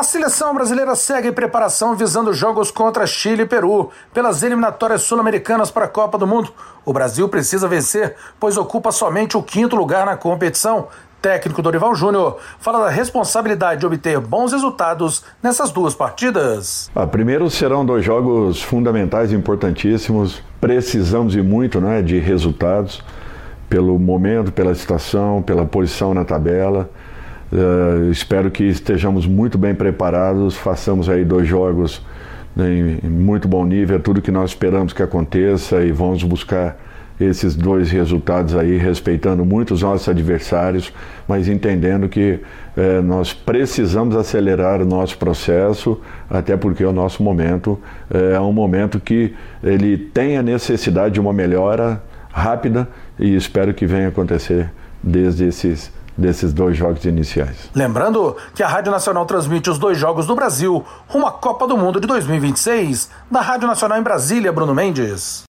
A seleção brasileira segue em preparação visando jogos contra Chile e Peru pelas eliminatórias sul-americanas para a Copa do Mundo. O Brasil precisa vencer, pois ocupa somente o 5º lugar na competição. Técnico Dorival Júnior fala da responsabilidade de obter bons resultados nessas duas partidas. Primeiro serão 2 jogos fundamentais, importantíssimos. Precisamos de muito, de resultados, pelo momento, pela situação, pela posição na tabela. Espero que estejamos muito bem preparados, façamos aí 2 jogos em muito bom nível, tudo que nós esperamos que aconteça, e vamos buscar esses 2 resultados aí, respeitando muito os nossos adversários, mas entendendo que nós precisamos acelerar o nosso processo, até porque o nosso momento é um momento que ele tem a necessidade de uma melhora rápida, e espero que venha acontecer desses 2 jogos iniciais. Lembrando que a Rádio Nacional transmite os 2 jogos do Brasil rumo à Copa do Mundo de 2026. Da Rádio Nacional em Brasília, Bruno Mendes.